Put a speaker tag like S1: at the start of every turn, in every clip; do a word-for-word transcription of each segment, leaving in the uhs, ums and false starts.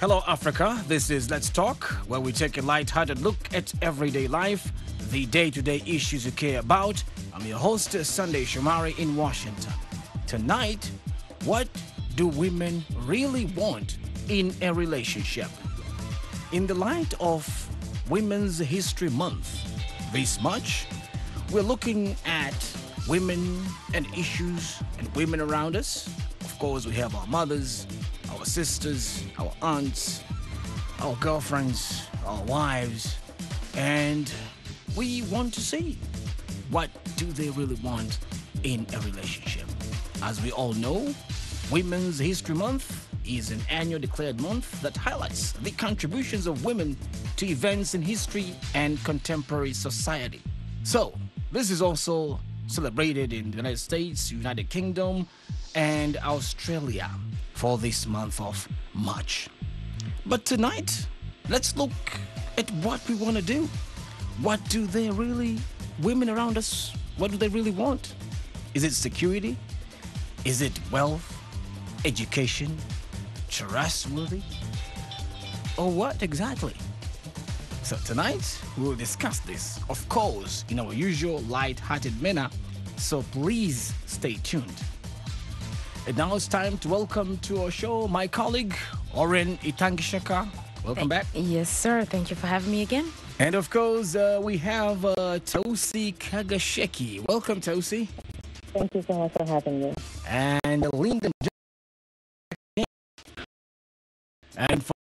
S1: Hello, Africa. This is Let's Talk, where we take a light-hearted look at everyday life, the day-to-day issues you care about. I'm your host, Sunday Shomari in Washington. Tonight, what do women really want in a relationship? In the light of Women's History Month this March, we're looking at women and issues and women around us. Of course, we have our mothers, our sisters, our aunts, our girlfriends, our wives, and we want to see what do they really want in a relationship. As we all know, Women's History Month is an annual declared month that highlights the contributions of women to events in history and contemporary society. So, this is also celebrated in the United States, United Kingdom, and Australia for this month of March. But tonight, let's look at what we want to do. What do they really, women around us, what do they really want? Is it security? Is it wealth, education, trustworthy? Or what exactly? So tonight, we'll discuss this, of course, in our usual light-hearted manner, so please stay tuned. And now it's time to welcome to our show my colleague, Oren Itangishaka. Welcome back.
S2: Yes, sir. Thank you for having me again.
S1: And of course, uh, we have uh, Tosi Kagasheki. Welcome, Tosi.
S3: Thank you so much for having me.
S1: And Lyndon. And for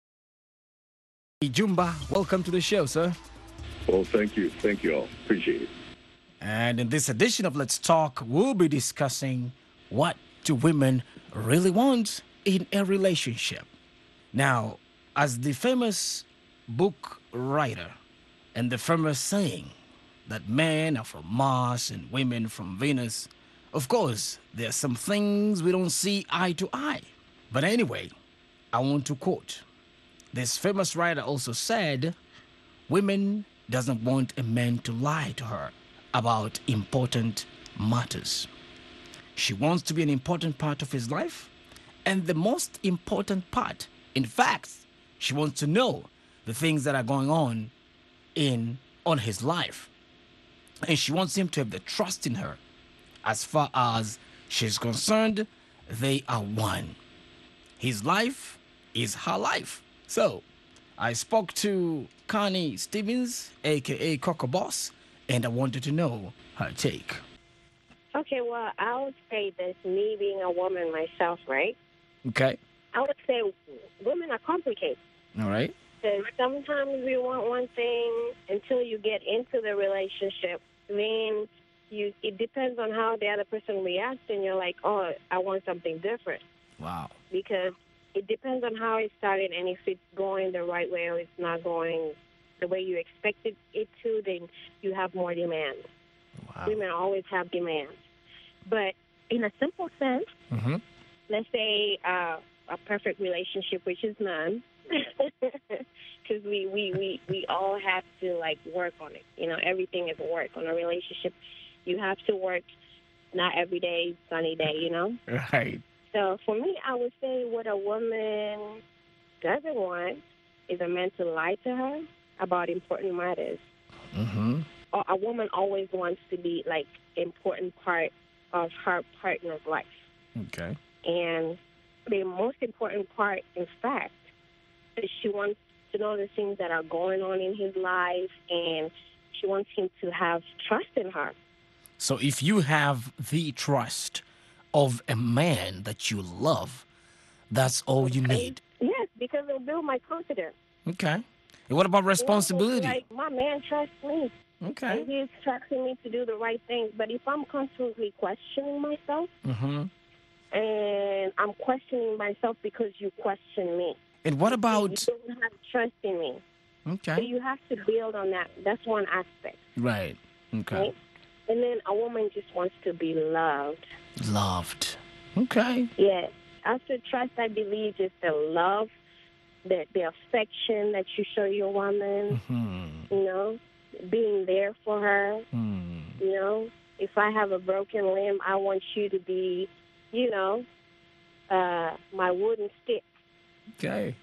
S1: Jumba, welcome to the show, sir.
S4: Well, thank you. Thank you all. Appreciate it.
S1: And in this edition of Let's Talk, we'll be discussing what do women really want in a relationship. Now, as the famous book writer and the famous saying that men are from Mars and women from Venus, of course, there are some things we don't see eye to eye. But anyway, I want to quote. This famous writer also said, women doesn't want a man to lie to her about important matters. She wants to be an important part of his life, and the most important part, in fact, she wants to know the things that are going on in on his life. And she wants him to have the trust in her. As far as she's concerned, they are one. His life is her life. So, I spoke to Connie Stevens, aka Coco Boss, and I wanted to know her take.
S3: Okay, well, I would say this, me being a woman myself, right?
S1: Okay.
S3: I would say women are complicated.
S1: All right.
S3: Because sometimes we want one thing until you get into the relationship. Then you, it depends on how the other person reacts, and you're like, oh, I want something different.
S1: Wow.
S3: Because it depends on how it started, and if it's going the right way or it's not going the way you expected it to, then you have more demands.
S1: Wow.
S3: Women always have demands. But in a simple sense,
S1: Mm-hmm.
S3: let's say uh, a perfect relationship, which is none, because we, we, we, we all have to, like, work on it. You know, everything is work. On a relationship, you have to work, not every day, sunny day, you know?
S1: Right.
S3: So for me, I would say what a woman doesn't want is a man to lie to her about important matters.
S1: Mm-hmm.
S3: Or a woman always wants to be, like, important part of her partner's life.
S1: Okay.
S3: And the most important part, in fact, is she wants to know the things that are going on in his life, and she wants him to have trust in her.
S1: So if you have the trust of a man that you love, that's all you need.
S3: Yes, because it'll build my confidence.
S1: Okay. And what about responsibility?
S3: Like, my man trusts me.
S1: Okay.
S3: And he's trusting me to do the right thing. But if I'm constantly questioning myself,
S1: Mm-hmm.
S3: and I'm questioning myself because you question me,
S1: And what
S3: you
S1: about...
S3: don't have trust in me. So
S1: Okay.
S3: you have to build on that. That's one aspect.
S1: Right. Okay.
S3: Right? And then a woman just wants to be loved.
S1: Loved. Okay.
S3: Yes. After trust, I believe, is the love, the, the affection that you show your woman,
S1: Mm-hmm.
S3: you know, being there for her.
S1: Hmm.
S3: You know, if I have a broken limb, I want you to be, you know, uh, my wooden stick.
S1: Okay.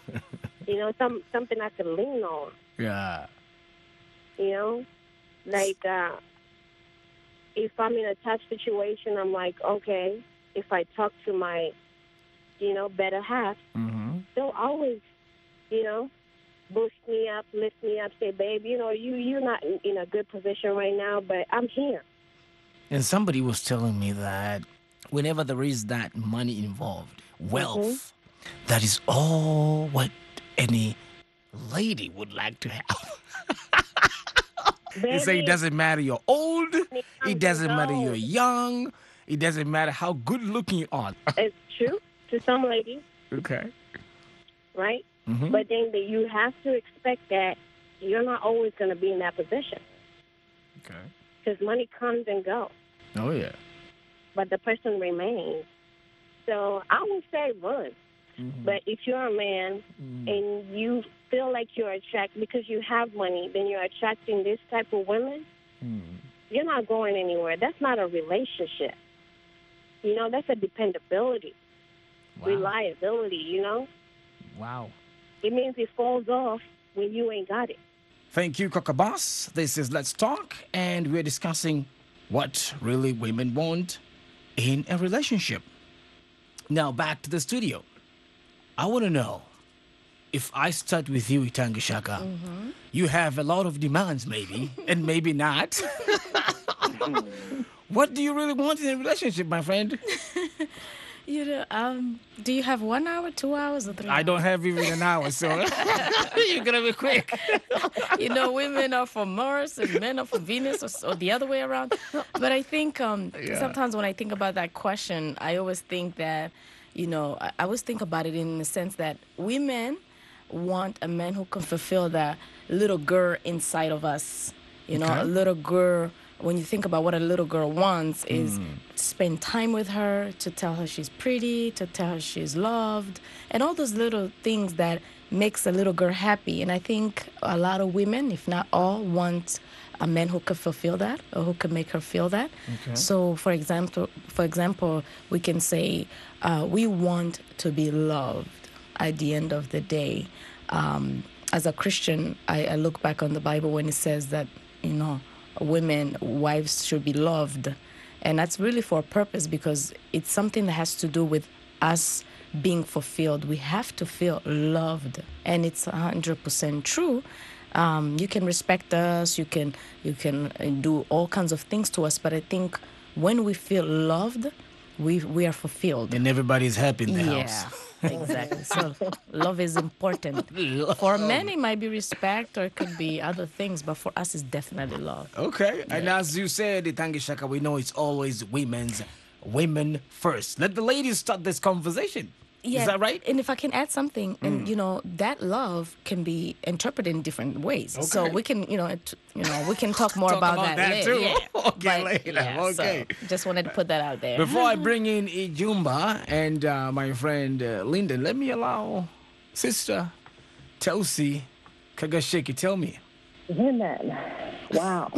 S3: You know, some something I can lean on.
S1: Yeah.
S3: You know, like uh, if I'm in a tough situation, I'm like, okay, if I talk to my, you know, better half,
S1: Mm-hmm.
S3: they'll always, you know, boost me up, lift me up, say, babe, you know, you, you're not in, in a good position right now, but I'm here.
S1: And somebody was telling me that whenever there is that money involved, wealth,
S3: Mm-hmm.
S1: that is all what any lady would like to have. They say it
S3: Baby,
S1: doesn't matter you're old,
S3: it
S1: it
S3: comes
S1: doesn't
S3: and
S1: matter you're
S3: goes.
S1: young, it doesn't matter how good looking you are.
S3: It's true to some ladies,
S1: Okay.
S3: right?
S1: Mm-hmm.
S3: But then the, you have to expect that you're not always going to be in that position
S1: Okay.
S3: because money comes and goes,
S1: Oh, yeah.
S3: but the person remains. So I would say run.
S1: Mm-hmm.
S3: But if you're a man
S1: Mm-hmm.
S3: and you feel like you're attracted because you have money, then you're attracting this type of women,
S1: Mm-hmm.
S3: you're not going anywhere. That's not a relationship. You know, that's a dependability,
S1: Wow.
S3: reliability, you know.
S1: Wow.
S3: It means it falls off when you ain't got it.
S1: Thank you, Coca Boss. This is Let's Talk, and we're discussing what really women want in a relationship. Now, back to the studio. I want to know, if I start with you, Itanga Shaka, you have a lot of demands, maybe, and maybe not. What do you really want in a relationship, my friend?
S2: You know, um, do you have one hour, two hours, or three
S1: I
S2: hours?
S1: don't have even an hour, so you're going to be quick.
S2: You know, women are from Mars and men are from Venus, or, or the other way around. But I think um,
S1: Yeah.
S2: sometimes when I think about that question, I always think that, you know, I, I always think about it in the sense that women want a man who can fulfill that little girl inside of us. You know,
S1: Okay.
S2: a little girl. When you think about what a little girl wants, is to spend time with her, to tell her she's pretty, to tell her she's loved, and all those little things that makes a little girl happy. And I think a lot of women, if not all, want a man who could fulfill that or who can make her feel that.
S1: Okay.
S2: So, for example, for example, we can say uh, we want to be loved. At the end of the day, um, as a Christian, I, I look back on the Bible when it says that, you know, women, wives should be loved. And that's really for a purpose, because it's something that has to do with us being fulfilled. We have to feel loved. And it's one hundred percent true. Um, you can respect us, you can you can uh, do all kinds of things to us, but I think when we feel loved, we we are fulfilled.
S1: And everybody's happy in the
S2: Yeah,
S1: house.
S2: exactly. So love is important. For men, it might be respect or it could be other things, but for us, it's definitely love.
S1: Okay. And as you said, Itangi Shaka, we know it's always women's women first. Let the ladies start this conversation.
S2: Yeah,
S1: Is that right?
S2: And if I can add something, and you know, that love can be interpreted in different ways. So
S1: Okay.
S2: we can, you know, it, you know, we can talk more
S1: Talk
S2: about,
S1: about
S2: that,
S1: that
S2: later.
S1: too.
S2: Yeah.
S1: Okay,
S2: But,
S1: later.
S2: yeah,
S1: Okay.
S2: So just wanted to put that out there.
S1: Before I bring in Ijumba and uh, my friend uh, Lyndon, let me allow Sister Tosi Kagashiki. Tell me.
S5: Women, wow.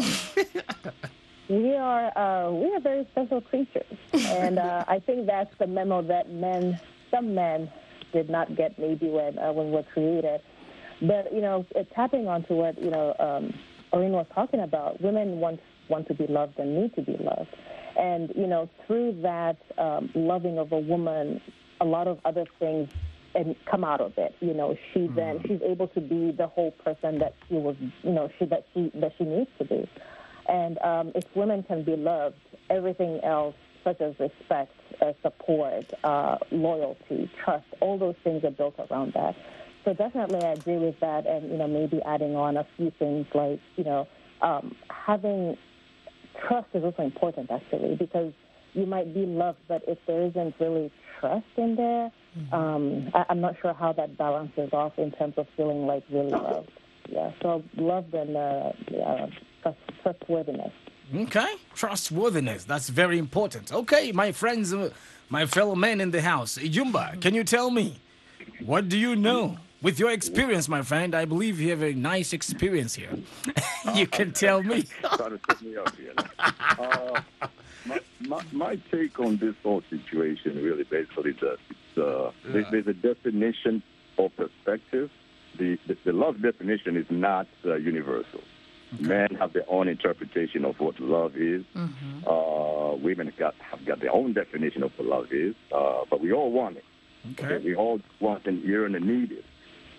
S5: we are uh, we are very special creatures, and uh, I think that's the memo that men, some men, did not get maybe when uh, when we're created. But you know, uh, tapping onto what you know, um, Oreen was talking about, women want want to be loved and need to be loved, and you know, through that um, loving of a woman, a lot of other things and come out of it. You know, she then she's able to be the whole person that she was, you know, she that she that she needs to be. And um, if women can be loved, everything else, such as respect, uh, support, uh, loyalty, trust, all those things are built around that. So definitely, I agree with that. And you know, maybe adding on a few things like you know, um, having trust is also important actually, because you might be loved, but if there isn't really trust in there, um, I, I'm not sure how that balances off in terms of feeling like really loved. Yeah, so love and uh, uh, trust, trustworthiness.
S1: Okay. Trustworthiness. That's very important. Okay, my friends, uh, my fellow men in the house. Ijumba, can you tell me, what do you know? With your experience, my friend, I believe you have a nice experience here. You can tell me.
S4: Trying to set me up here. Uh, my, my, my take on this whole situation really basically that it's, uh, there- there's a definition or perspective, the, the, the love definition is not uh, universal. Okay. Men have their own interpretation of what love is. Mm-hmm. Uh, women got, have got their own definition of what love is, uh, but we all want it.
S1: Okay.
S4: Okay? We all want and yearn and need it.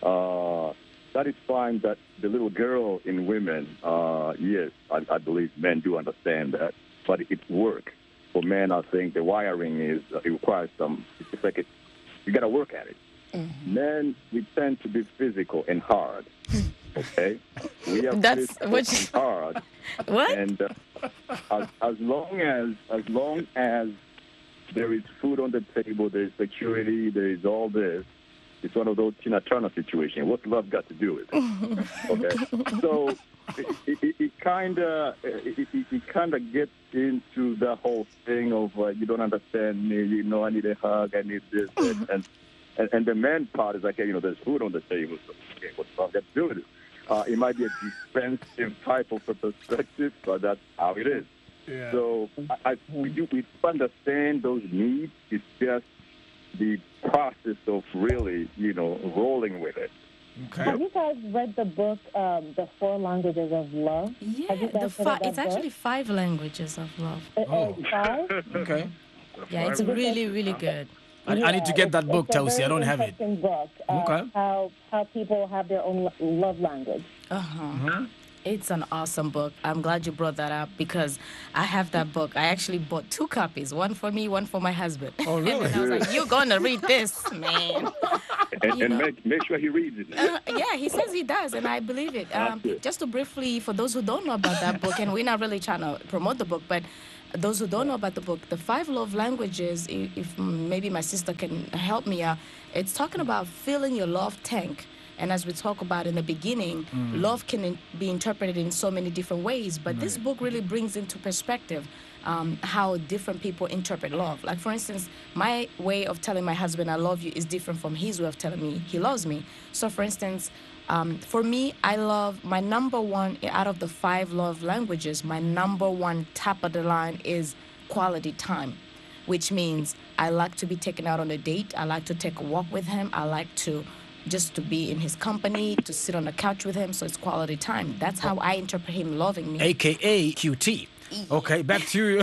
S4: Uh, satisfying that the little girl in women, uh, yes, I, I believe men do understand that, but it's work. For men, I think the wiring is, uh, it requires some, it's like it, you got to work at it. Mm-hmm. Men, we tend to be physical and hard. Okay, we are
S2: That's
S4: physical and hard.
S2: What?
S4: And uh, as, as long as as long as there is food on the table, there is security, there is all this. It's one of those Tina Turner situations. What's love got to do with it? Okay, so it, it, it kind of it, it, it kind of gets into the whole thing of uh, you don't understand me. You know, I need a hug. I need this, this and. And, and the man part is like, hey, you know, there's food on the table. So, okay, what's love got to do with it? Uh, it might be a defensive type of a perspective, but that's how it is. Yeah. So I, I, we, do, we understand those needs. It's just the process of really, you know, rolling with it.
S5: Okay. Have you guys read the book, um, The Four Languages of Love?
S2: Yeah, the fi- it's book? actually five languages of love.
S5: Oh. Five?
S1: Okay.
S2: Yeah, it's really, really good.
S1: I,
S5: yeah,
S1: I need to get that book, Tosi. I don't have it.
S5: Book, uh,
S1: okay.
S5: How how people have their own lo- love language.
S2: Uh huh. Mm-hmm. It's an awesome book. I'm glad you brought that up because I have that book. I actually bought two copies, one for me, one for my husband.
S1: Oh, really?
S2: And I was like, "You're gonna read this, man."
S4: And, and make make sure he reads it.
S2: Uh, yeah, he says he does, and I believe it. Um, just to briefly, for those who don't know about that book, and we're not really trying to promote the book, but those who don't know about the book, the five love languages, if, if maybe my sister can help me out, it's talking about filling your love tank. And as we talked about in the beginning, mm. love can in, be interpreted in so many different ways. But right. this book really brings into perspective um, how different people interpret love. Like, for instance, my way of telling my husband I love you is different from his way of telling me he loves me. So, for instance, Um, for me, I love my number one out of the five love languages. My number one top of the line is quality time, which means I like to be taken out on a date. I like to take a walk with him. I like to just to be in his company, to sit on the couch with him. So it's quality time. That's how I interpret him loving me.
S1: A K A Q T. Okay, back to you.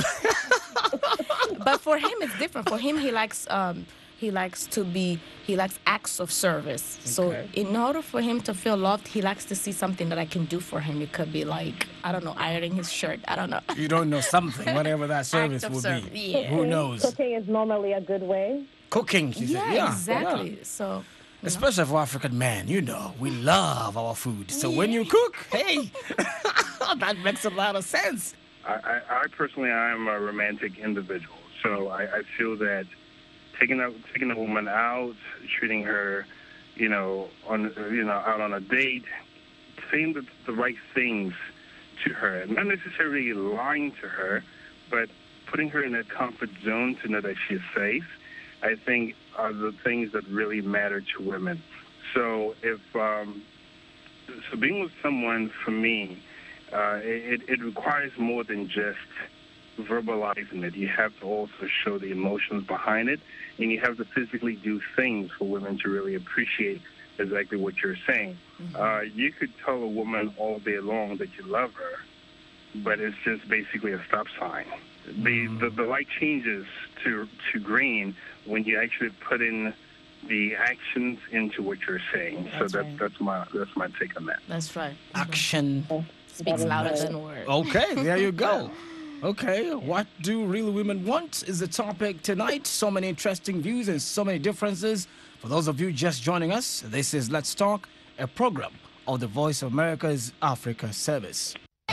S2: But for him, it's different. For him, he likes. Um, He likes to be, he likes acts of service. Okay. So in order for him to feel loved, he likes to see something that I can do for him. It could be like, I don't know, ironing his shirt. I don't know.
S1: You don't know something, whatever that service would
S2: service.
S1: be.
S2: Yeah.
S1: Who knows?
S5: Cooking is normally a good way.
S1: Cooking, she
S2: yeah,
S1: said. Yeah,
S2: exactly.
S1: Yeah.
S2: So,
S1: especially for African men, you know, we love our food. So yeah. when you cook, hey, that makes a lot of sense.
S6: I, I, I personally, I am a romantic individual. So I, I feel that Taking a taking a woman out, treating her, you know, on you know out on a date, saying the, the right things to her, not necessarily lying to her, but putting her in a comfort zone to know that she's safe, I think are the things that really matter to women. So if um, so, being with someone for me, uh, it, it requires more than just verbalizing it. You have to also show the emotions behind it, and you have to physically do things for women to really appreciate exactly what you're saying. Mm-hmm. Uh, you could tell a woman all day long that you love her, but it's just basically a stop sign. Mm-hmm. The, the the light changes to to green when you actually put in the actions into what you're saying. That's so that right. that's my that's my take on that.
S2: That's right.
S1: Action
S2: speaks louder than words.
S1: Okay, there you go. Okay, what do real women want is the topic tonight. So many interesting views and so many differences. For those of you just joining us, this is Let's Talk, a program of the Voice of America's Africa Service.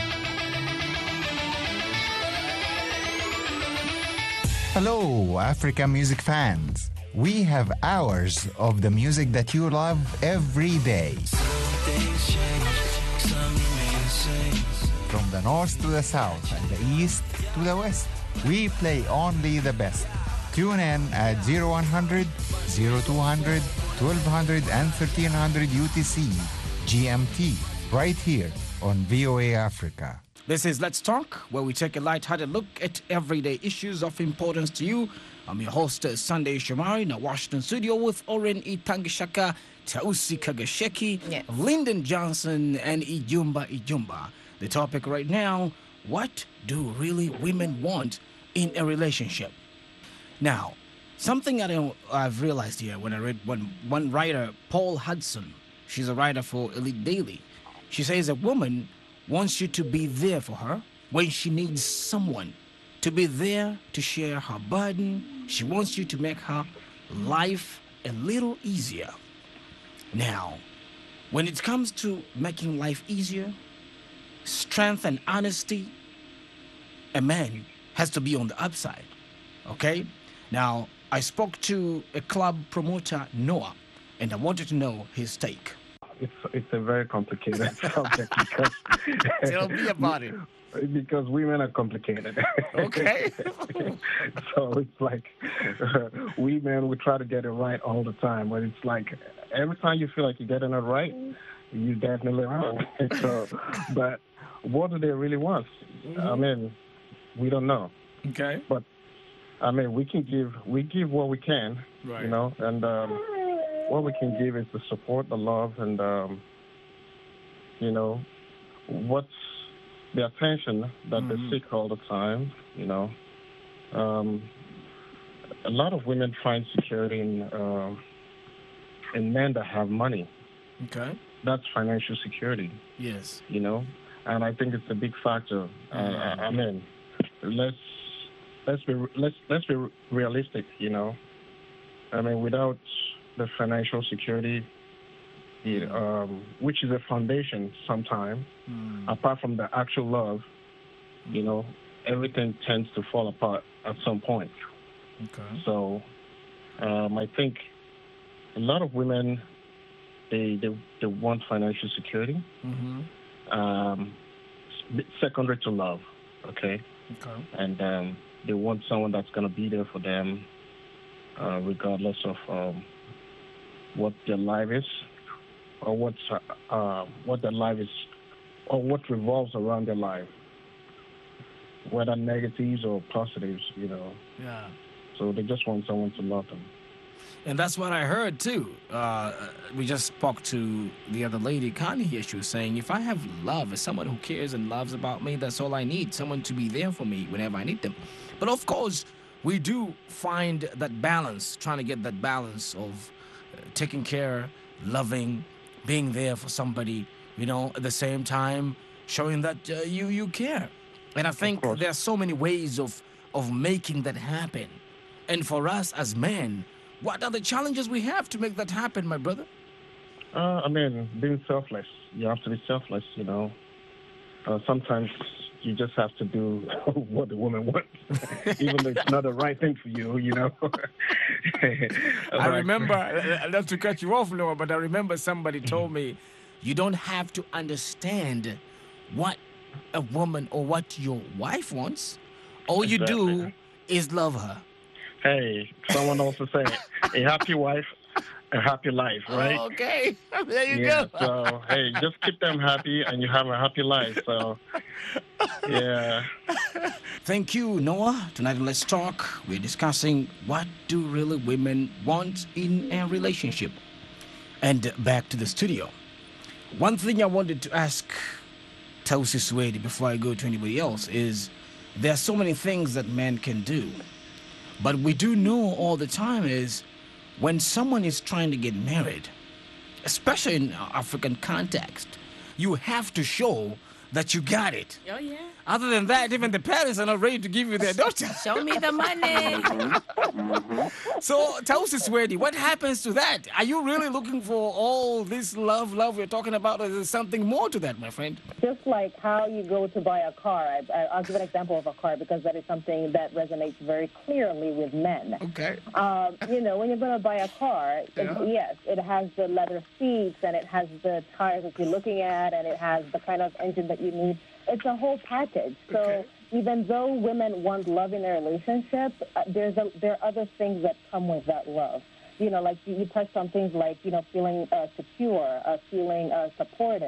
S7: Hello, Africa music fans. We have hours of the music that you love every day. From the north to the south and the east to the west, we play only the best. Tune in at zero one hundred, zero two hundred, twelve hundred, and thirteen hundred U T C, G M T, right here on V O A Africa.
S1: This is Let's Talk, where we take a light-hearted look at everyday issues of importance to you. I'm your host, uh, Sunday Shomari, in the Washington studio with Oren Itangishaka, Tausi Kagasheki,
S2: Yes.
S1: Lyndon Johnson, and Ijumba Ijumba. The topic right now, what do really women want in a relationship? Now, something I don't, I've realized here when I read one, one writer, Paul Hudson, she's a writer for Elite Daily. She says a woman wants you to be there for her when she needs someone, to be there to share her burden. She wants you to make her life a little easier. Now, when it comes to making life easier, strength and honesty, a man has to be on the upside, okay? Now, I spoke to a club promoter, Noah, and I wanted to know his take.
S8: It's it's a very complicated subject because
S1: Tell me about it.
S8: because women are complicated.
S1: Okay.
S8: So it's like uh, we men we try to get it right all the time, but it's like every time you feel like you're getting it right, you definitely wrong. So, but what do they really want? I mean, we don't know.
S1: Okay.
S8: But I mean, we can give we give what we can,
S1: Right.
S8: you know, and. Um, What we can give is the support, the love, and, um, you know, what's the attention that
S1: Mhm.
S8: they seek all the time, you know. Um, a lot of women find security in, uh, in men that have money.
S1: Okay.
S8: That's financial security,
S1: Yes.
S8: you know, and I think it's a big factor. Uh, I I mean, let's let's be let's let's be realistic, you know. I mean, without the financial security, the, um, which is a foundation sometimes,
S1: Mm.
S8: apart from the actual love, you know, everything tends to fall apart at some point.
S1: Okay.
S8: So um, I think a lot of women, they, they, they want financial security,
S1: Mm-hmm.
S8: um, secondary to love, okay?
S1: Okay.
S8: And um, they want someone that's going to be there for them uh, regardless of um, what their life is, or what's uh, uh, what their life is, or what revolves around their life, whether negatives or positives, you know.
S1: Yeah.
S8: So they just want someone to love them.
S1: And that's what I heard too. Uh, we just spoke to the other lady, Connie here. She was saying, if I have love, as someone who cares and loves about me, that's all I need. Someone to be there for me whenever I need them. But of course, we do find that balance, trying to get that balance of uh, taking care, loving, being there for somebody, you know, at the same time, showing that uh, you, you care. And I think
S8: course.
S1: there are so many ways of, of making that happen. And for us as men, what are the challenges we have to make that happen, my brother?
S8: Uh, I mean, being selfless. You have to be selfless, you know. Uh, sometimes you just have to do what the woman wants, even though it's not the right thing for you, you know.
S1: I remember, uh, not to cut you off, Noah, but I remember somebody told me, you don't have to understand what a woman or what your wife wants. All you do
S8: Exactly.
S1: is love her.
S8: Hey, someone also say, a happy wife, a happy life, right?
S1: Okay, there you
S8: Yeah,
S1: go.
S8: so, hey, just keep them happy and you have a happy life. So, yeah.
S1: Thank you, Noah. Tonight on Let's Talk, we're discussing what do really women want in a relationship. And back to the studio. One thing I wanted to ask Tausi Swedi before I go to anybody else is there are so many things that men can do. But we do know all the time is when someone is trying to get married, especially in African context, you have to show that you got it.
S2: Oh, yeah.
S1: Other than that, even the parents are not ready to give you their daughter.
S2: Show me the money.
S1: So, Tausi Swedi, what happens to that? Are you really looking for all this love, love we're talking about, or is there something more to that, my friend?
S5: Just like how you go to buy a car. I, I, I'll give an example of a car because that is something that resonates very clearly with men.
S1: Okay.
S5: Um, you know, when you're going to buy a car,
S1: Yeah.
S5: it, yes, it has the leather seats and it has the tires that you're looking at and it has the kind of engine that you need. It's a whole package. So
S1: Okay.
S5: even though women want love in a relationship, uh, there's a, there are other things that come with that love. You know, like you, you touched on things like, you know, feeling uh, secure, uh, feeling uh, supported.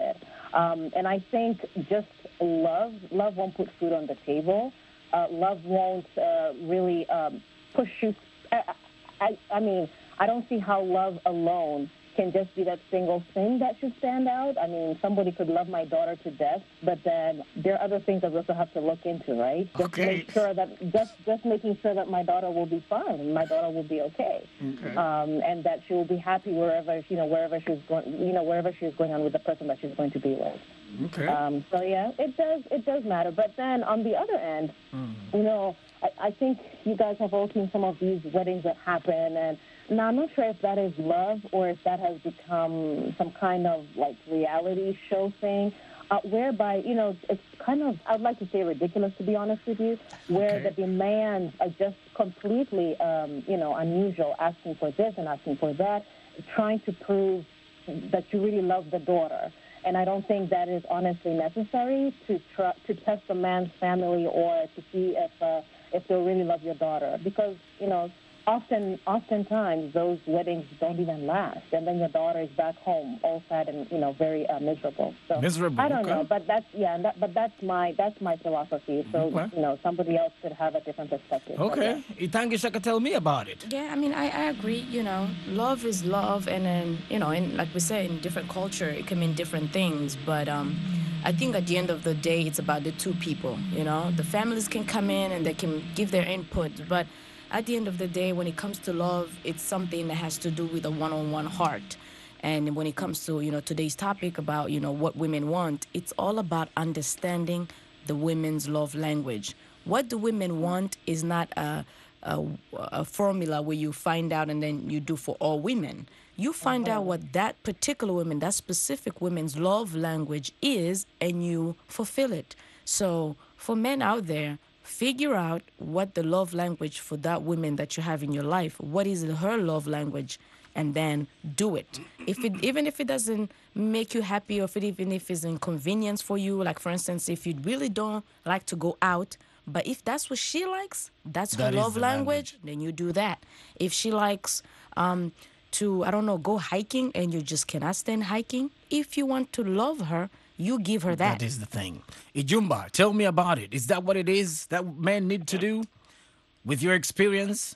S5: Um, and I think just love, love won't put food on the table. Uh, love won't uh, really um, push you. I, I, I mean, I don't see how love alone can just be that single thing that should stand out. I mean, somebody could love my daughter to death, but then there are other things that we also have to look into, right? Just
S1: Okay.
S5: make sure that just just making sure that my daughter will be fine and my daughter will be okay,
S1: Okay.
S5: um, and that she will be happy wherever you know wherever she's going, you know wherever she's going on with the person that she's going to be with.
S1: Okay.
S5: Um, so yeah, it does it does matter. But then on the other end, you know, I, I think you guys have all seen some of these weddings that happen, and now I'm not sure if that is love or if that has become some kind of like reality show thing, uh, whereby you know it's kind of I'd like to say ridiculous to be honest with you, where
S1: Okay.
S5: the demands are just completely um, you know unusual, asking for this and asking for that, trying to prove that you really love the daughter. And I don't think that is honestly necessary to try, to test a man's family or to see if uh, if they'll really love your daughter. Because, you know, often oftentimes those weddings don't even last. And then your daughter is back home all sad and, you know, very uh, miserable. So
S1: Miserable,
S5: I don't
S1: okay.
S5: know. But that's, yeah, that, but that's my that's my philosophy. So,
S1: Okay.
S5: you know, somebody else could have a different perspective. But,
S1: Okay.
S5: yeah.
S1: Itangi can tell me about it.
S2: Yeah, I mean, I, I agree. You know, love is love, and then you know, in like we say, in different culture, it can mean different things. But um, I think at the end of the day, it's about the two people. You know, the families can come in and they can give their input, but at the end of the day, when it comes to love, it's something that has to do with a one-on-one heart. And when it comes to you know today's topic about you know what women want, it's all about understanding the women's love language. What the women want is not a a, a formula where you find out and then you do for all women. You find out what that particular woman, that specific woman's love language is, and you fulfill it. So for men out there, figure out what the love language for that woman that you have in your life, what is her love language, and then do it. If it even if it doesn't make you happy, or if it, even if it's inconvenience for you, like for instance, if you really don't like to go out, but if that's what she likes, that's her
S1: That is
S2: love
S1: the
S2: language,
S1: language.
S2: then you do that. If she likes um, to, I don't know, go hiking and you just cannot stand hiking, if you want to love her, you give her that.
S1: That is the thing. Ijumba, tell me about it. Is that what it is that men need to do with your experience?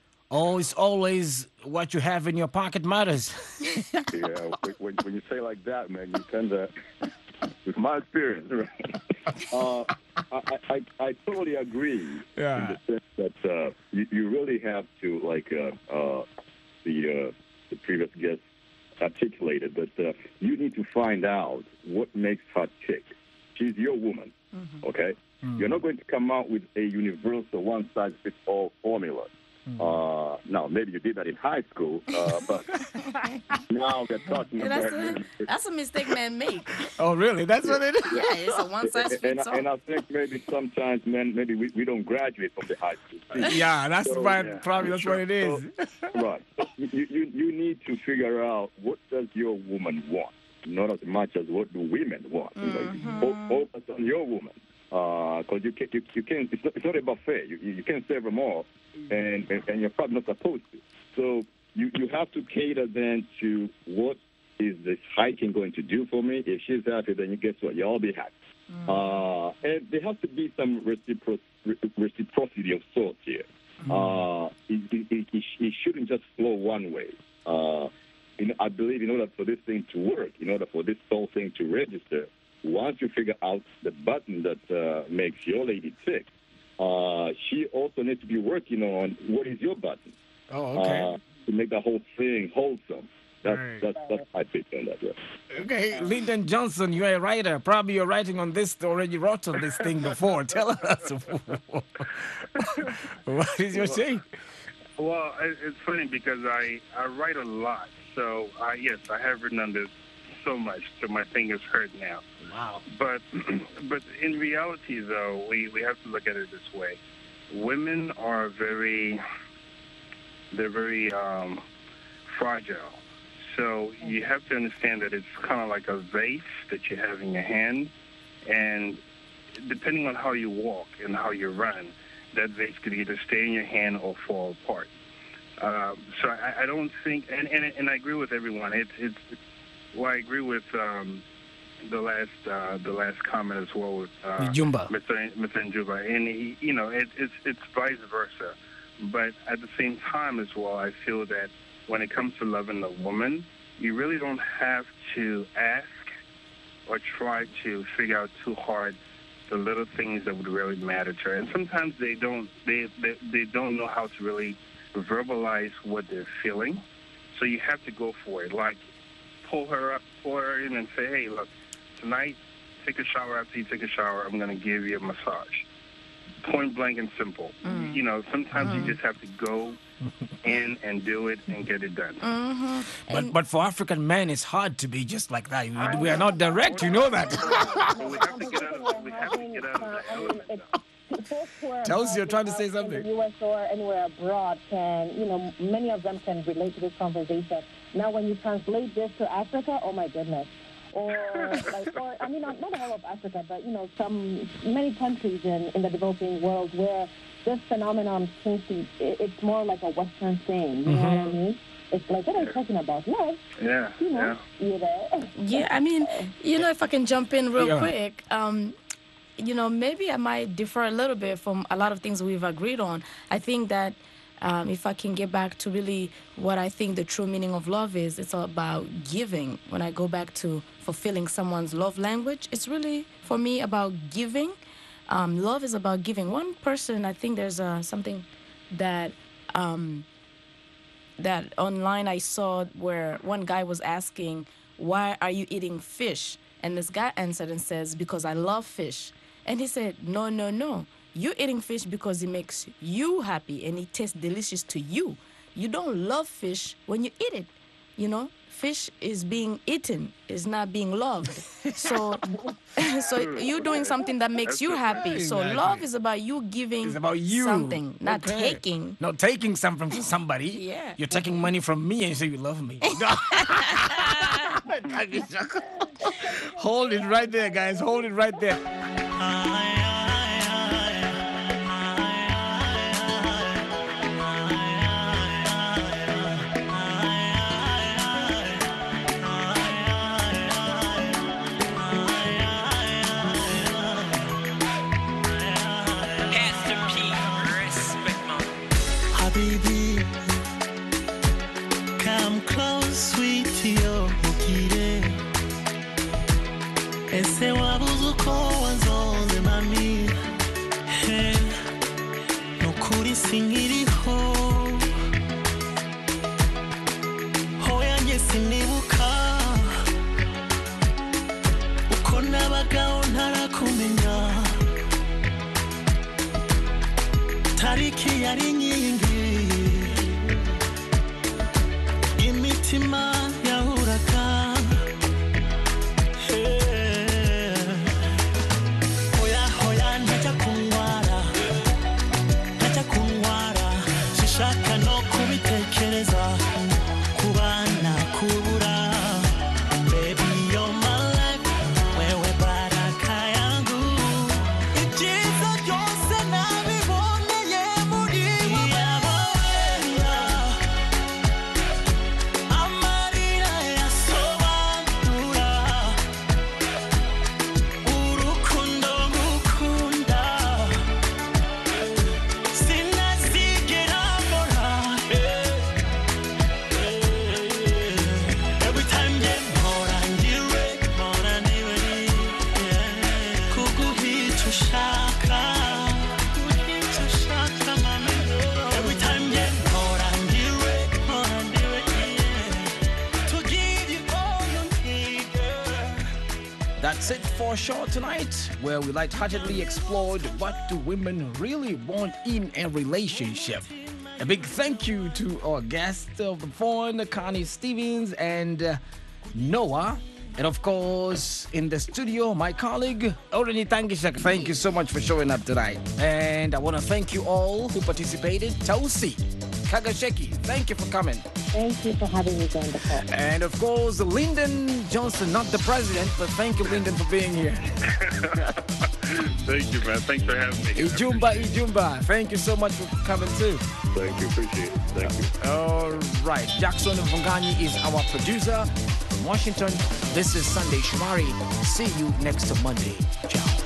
S1: Or it's always what you have in your pocket matters?
S4: Yeah, when, when you say like that, man, you tend to, with my experience, right? uh, I, I, I totally agree
S1: Yeah.
S4: in the sense that uh, you, you really have to, like uh, uh, the, uh, the previous guest articulated, that uh, you need to find out what makes her tick. She's your woman, okay? You're not going to come out with a universal one-size-fits-all formula. Uh, now, maybe you did that in high school, uh, but now we're talking
S2: Yeah,
S4: about...
S2: that's, a, that's a mistake men make.
S1: Oh, really? That's what it is?
S2: Yeah, it's a one size
S4: and,
S2: fits all.
S4: and I think maybe sometimes, men, maybe we, we don't graduate from the high school. See?
S1: Yeah, that's
S4: So,
S1: why,
S4: yeah,
S1: probably that's what it is.
S4: So, right. So you, you, you need to figure out what does your woman want, not as much as what do women want. You know, you fo- focus on your woman. Because you can, you, you can, it's not, it's not a buffet. You, you can't serve them all, and, and, and you're probably not supposed to. So you, you have to cater then to what is this hiking going to do for me. If she's happy, then you guess what? You'll all be happy. Uh, and there has to be some recipro- re- reciprocity of sorts here. Uh, it, it, it, it, it shouldn't just flow one way. Uh, you know, I believe in order for this thing to work, in order for this whole thing to register, once you figure out the button that uh, makes your lady tick, uh, she also needs to be working on what is your button
S1: Oh, okay.
S4: uh, to make the whole thing wholesome. That's,
S1: Right.
S4: that's, that's my take on that. Yeah.
S1: Okay, Lyndon Johnson, you're a writer. Probably you're writing on this, already wrote on this thing before. Tell us. What is your take?
S6: Well, it- it's funny because I, I write a lot. So, uh, yes, I have written on this so much, so my fingers hurt now.
S1: Wow.
S6: But but in reality, though, we, we have to look at it this way. Women are very, they're very um, fragile. So you have to understand that it's kind of like a vase that you have in your hand. And depending on how you walk and how you run, that vase could either stay in your hand or fall apart. Um, so I, I don't think, and, and, and I agree with everyone. It's, it's, well, I agree with um, the last uh, the last comment as well with uh,
S1: Jumba.
S6: Mister Mister Njuba, and he, you know, it, it's it's vice versa. But at the same time as well, I feel that when it comes to loving a woman, you really don't have to ask or try to figure out too hard the little things that would really matter to her. And sometimes they don't they, they, they don't know how to really verbalize what they're feeling. So you have to go for it. Like, pull her up, pull her in and say, hey, look, tonight, take a shower. After you take a shower, I'm going to give you a massage. Point blank and simple. Mm. You know, sometimes mm. you just have to go in and do it and get it done.
S2: Mm-hmm.
S1: But but for African men, it's hard to be just like that. We, we are not direct, you know that.
S6: We have to get out of, we have to get out of the element.
S1: Chelsea, you're trying to say something.
S5: In the U S or anywhere abroad can, you know, many of them can relate to this conversation. Now, when you translate this to Africa, oh my goodness. Or, like, or I mean, not, not all of Africa, but, you know, some, many countries in, in the developing world where this phenomenon seems to, it, it's more like a Western thing, you mm-hmm. know what I mean? It's like, what are you talking about? Love.
S6: Yeah,
S5: you know,
S6: yeah.
S5: You know?
S2: Yeah, I mean, you know, if I can jump in real
S1: yeah.
S2: quick, um, you know, maybe I might differ a little bit from a lot of things we've agreed on. I think that um, if I can get back to really what I think the true meaning of love is, it's all about giving. When I go back to fulfilling someone's love language, it's really, for me, about giving. Um, love is about giving. One person, I think there's uh, something that um, that online I saw where one guy was asking, why are you eating fish? And this guy answered and says, because I love fish. And he said, no, no, no. You're eating fish because it makes you happy and it tastes delicious to you. You don't love fish when you eat it. You know, fish is being eaten, is not being loved. So so you're doing something that makes you happy. So
S1: Exactly.
S2: love is about you giving
S1: It's about you.
S2: something, not
S1: Okay.
S2: taking.
S1: Not taking something from somebody.
S2: Yeah.
S1: You're taking money from me and you say you love me. Hold it right there, guys. Hold it right there.
S9: Habibi, come close, sweetie, oh, ukire. Ese wabuze uko wanzonze mami. Hey, nukuri sinkiriho. Hoya nge sinibuka. Uko nabagaho ntarakumenya. Tariki yari nyingi. Imitima yahuraga. Hey. Hoya hoya ntajya kunwara. Ntajya kunwara. Sishaka no kubitekereza. Kubana kubura. Baby you're my life. Wewe baraka yangu. Ibyiza byose nabiboneye muri wowe. Amarira yasobanura urukundo ngukunda. Sinazigera mbora. Every time nge mpora ndiwe, mpora ndiwe, kuguhica ushaka, kuguhica ushaka mami. Every time nge mpora ndiwe, mpora ndiwe, to give you all you need, girl.
S1: That's it for sure tonight, where we lightheartedly explored what do women really want in a relationship. A big thank you to our guests of the phone, Connie Stevens and uh, Noah. And of course, in the studio, my colleague, Orani Tangishak. Thank you so much for showing up tonight. And I want to thank you all who participated. Chelsea, Kagasheki, thank you for coming.
S5: Thank you for having me join the call.
S1: And of course, Lyndon Johnson, not the president, but thank you, Lyndon, for being here.
S6: Thank you, man. Thanks for having me.
S1: Ijumba, Ijumba. Thank you so much for coming too.
S6: Thank you. Appreciate it. Thank you.
S1: All right. Jackson Mvunganyi is our producer from Washington. This is Sunday Shomari. See you next Monday. Ciao.